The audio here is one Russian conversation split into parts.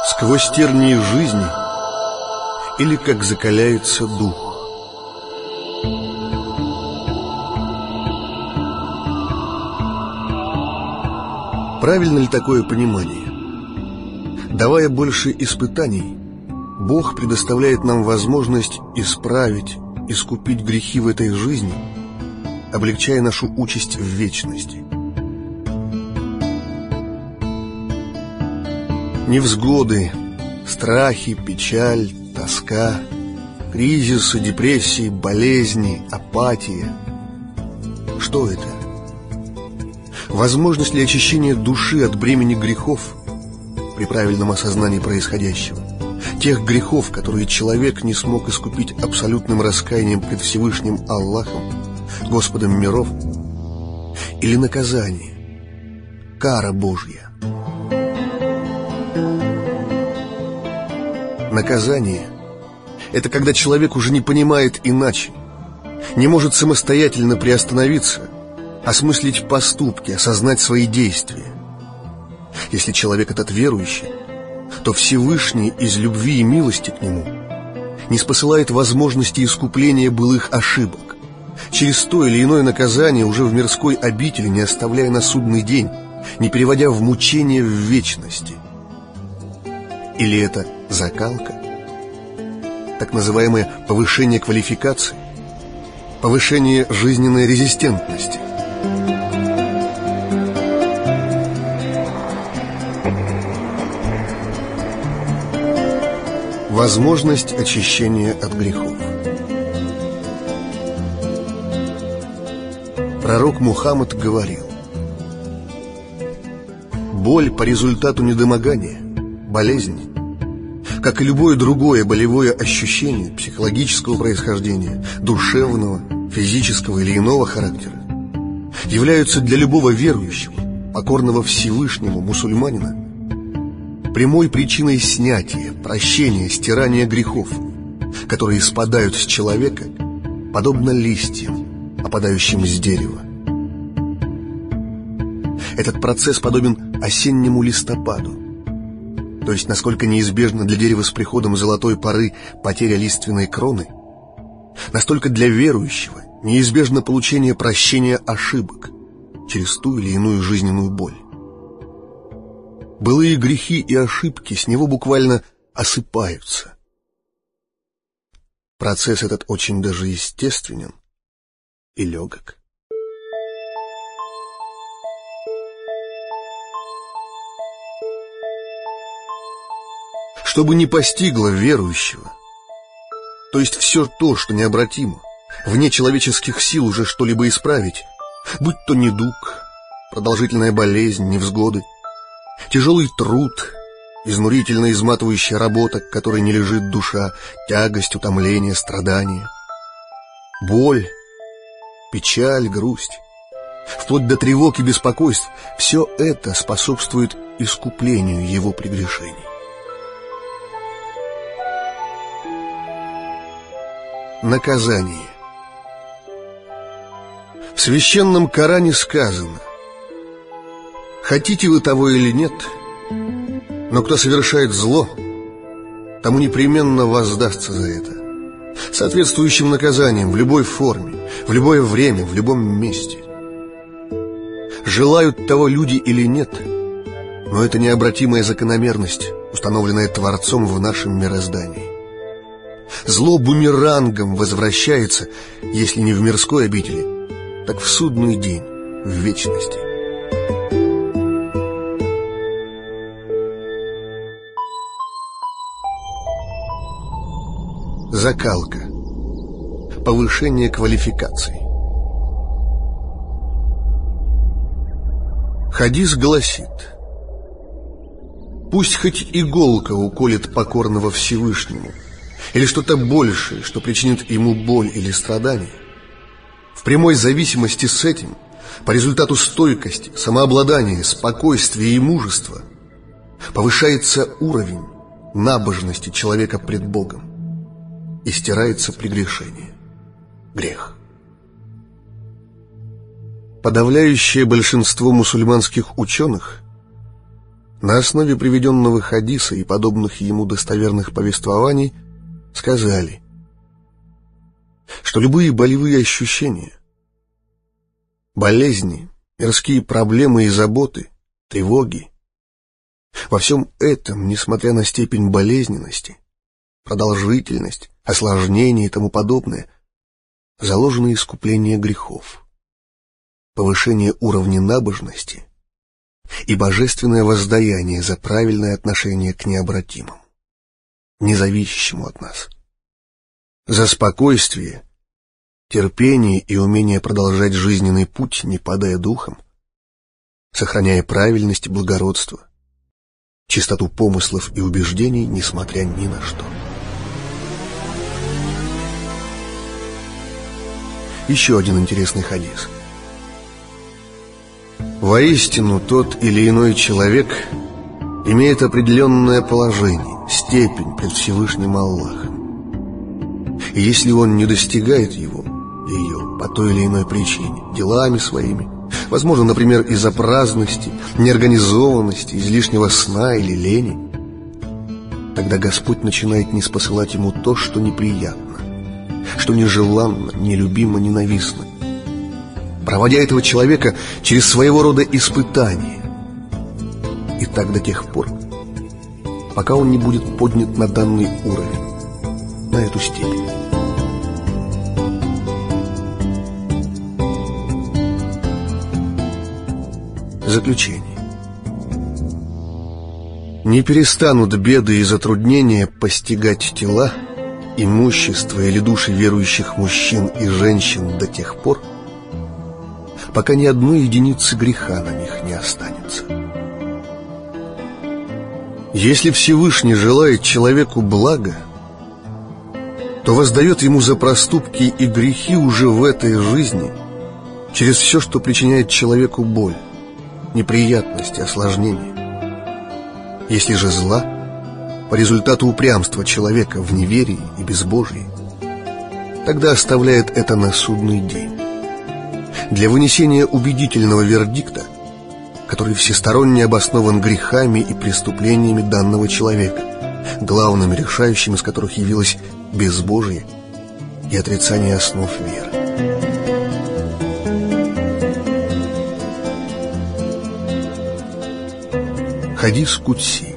Сквозь тернии жизни или как закаляется дух. Правильно ли такое понимание? Давая больше испытаний, Бог предоставляет нам возможность исправить, искупить грехи в этой жизни, облегчая нашу участь в вечности. Невзгоды, страхи, печаль, тоска, кризисы, депрессии, болезни, апатия. Что это? Возможность ли очищения души от бремени грехов при правильном осознании происходящего? Тех грехов, которые человек не смог искупить абсолютным раскаянием пред Всевышним Аллахом, Господом миров? Или наказание, кара Божья? Наказание – это когда человек уже не понимает иначе, не может самостоятельно приостановиться, осмыслить поступки, осознать свои действия. Если человек этот верующий, то Всевышний из любви и милости к нему не спосылает возможности искупления былых ошибок, через то или иное наказание уже в мирской обители, не оставляя на судный день, не переводя в мучение в вечности. Или это закалка, так называемое повышение квалификации, повышение жизненной резистентности. Возможность очищения от грехов. Пророк Мухаммад говорил: боль по результату недомогания, болезнь, как и любое другое болевое ощущение психологического происхождения, душевного, физического или иного характера, являются для любого верующего, покорного Всевышнему мусульманина, прямой причиной снятия, прощения, стирания грехов, которые спадают с человека, подобно листьям, опадающим с дерева. Этот процесс подобен осеннему листопаду, то есть насколько неизбежна для дерева с приходом золотой поры потеря лиственной кроны, настолько для верующего неизбежно получение прощения ошибок через ту или иную жизненную боль. Былые грехи и ошибки с него буквально осыпаются. Процесс этот очень даже естественен и легок. Чтобы не постигло верующего, то есть все то, что необратимо, вне человеческих сил уже что-либо исправить, будь то недуг, продолжительная болезнь, невзгоды, тяжелый труд, изнурительно изматывающая работа, к которой не лежит душа, тягость, утомление, страдания, боль, печаль, грусть, вплоть до тревог и беспокойств, все это способствует искуплению его прегрешений. Наказание. В священном Коране сказано: хотите вы того или нет, но кто совершает зло, тому непременно воздастся за это соответствующим наказанием в любой форме, в любое время, в любом месте. Желают того люди или нет, но это необратимая закономерность, установленная Творцом в нашем мироздании. Зло бумерангом возвращается, если не в мирской обители, так в судный день, в вечности. Закалка. Повышение квалификации. Хадис гласит: пусть хоть иголка уколет покорного Всевышнему, или что-то большее, что причинит ему боль или страдание, в прямой зависимости с этим, по результату стойкости, самообладания, спокойствия и мужества, повышается уровень набожности человека пред Богом и стирается прегрешение, грех. Подавляющее большинство мусульманских ученых на основе приведенного хадиса и подобных ему достоверных повествований сказали, что любые болевые ощущения, болезни, мирские проблемы и заботы, тревоги, во всем этом, несмотря на степень болезненности, продолжительность, осложнения и тому подобное, заложено искупление грехов, повышение уровня набожности и божественное воздаяние за правильное отношение к необратимому, независящему от нас, за спокойствие, терпение и умение продолжать жизненный путь, не падая духом, сохраняя правильность и благородство, чистоту помыслов и убеждений, несмотря ни на что. Еще один интересный хадис. Воистину, тот или иной человек имеет определенное положение, степень пред Всевышним Аллахом. И если он не достигает ее по той или иной причине, делами своими, возможно, например, из-за праздности, неорганизованности, излишнего сна или лени, тогда Господь начинает ниспосылать ему то, что неприятно, что нежеланно, нелюбимо, ненавистно, проводя этого человека через своего рода испытания. И так до тех пор, пока он не будет поднят на данный уровень, на эту степень. Заключение. Не перестанут беды и затруднения постигать тела, имущество или души верующих мужчин и женщин до тех пор, пока ни одной единицы греха на них не останется. Если Всевышний желает человеку блага, то воздает ему за проступки и грехи уже в этой жизни через все, что причиняет человеку боль, неприятности, осложнения. Если же зла, по результату упрямства человека в неверии и безбожии, тогда оставляет это на судный день, для вынесения убедительного вердикта, который всесторонне обоснован грехами и преступлениями данного человека, главным решающим из которых явилось безбожие и отрицание основ веры. Хадис Кудси.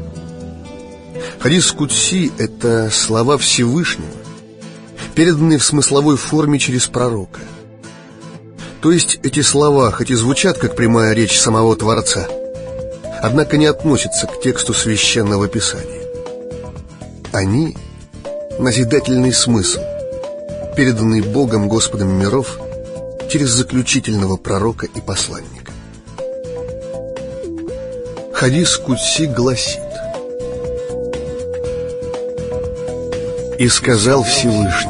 Хадис Кудси — это слова Всевышнего, переданные в смысловой форме через пророка. То есть эти слова, хоть и звучат как прямая речь самого Творца, однако не относятся к тексту Священного Писания. Они — назидательный смысл, переданный Богом, Господом миров, через заключительного пророка и посланника. Хадис Кудси гласит: «И сказал Всевышний: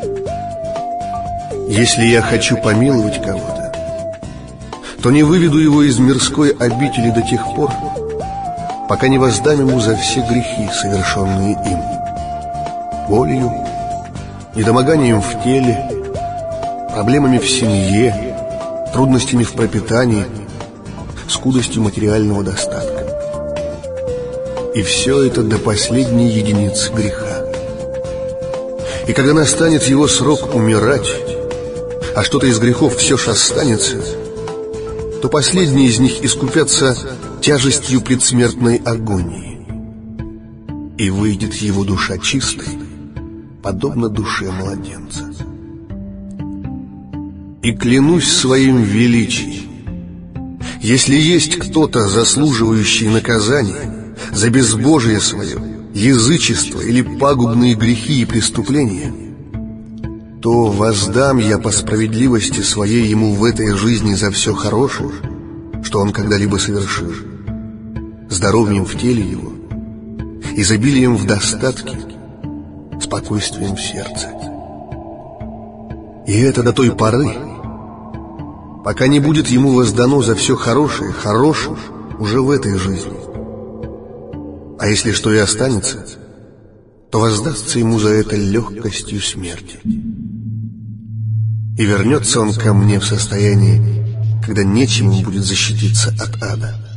если я хочу помиловать кого-то, то не выведу его из мирской обители до тех пор, пока не воздам ему за все грехи, совершенные им, болью, недомоганием в теле, проблемами в семье, трудностями в пропитании, скудостью материального достатка. И все это до последней единицы греха. И когда настанет его срок умирать, а что-то из грехов все ж останется, то последние из них искупятся тяжестью предсмертной агонии, и выйдет его душа чистой, подобно душе младенца. И клянусь своим величием, если есть кто-то, заслуживающий наказания за безбожие свое, язычество или пагубные грехи и преступления, то воздам я по справедливости своей ему в этой жизни за все хорошее, что он когда-либо совершил, здоровьем в теле его, изобилием в достатке, спокойствием в сердце. И это до той поры, пока не будет ему воздано за все хорошее хорошим уже в этой жизни. А если что и останется, то воздастся ему за это легкостью смерти. И вернется он ко мне в состоянии, когда нечем ему будет защититься от ада.